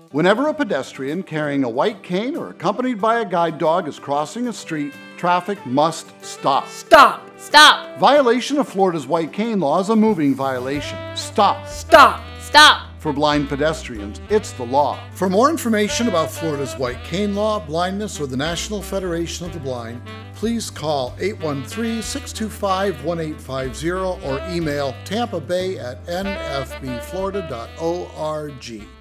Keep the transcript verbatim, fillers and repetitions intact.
Whenever a pedestrian carrying a white cane or accompanied by a guide dog is crossing a street, traffic must stop. Stop! Stop! Violation of Florida's white cane law is a moving violation. Stop. Stop! Stop! For blind pedestrians, it's the law. For more information about Florida's white cane law, blindness, or the National Federation of the Blind, please call eight one three, six two five, one eight five zero or email tampa bay at n f b florida dot org.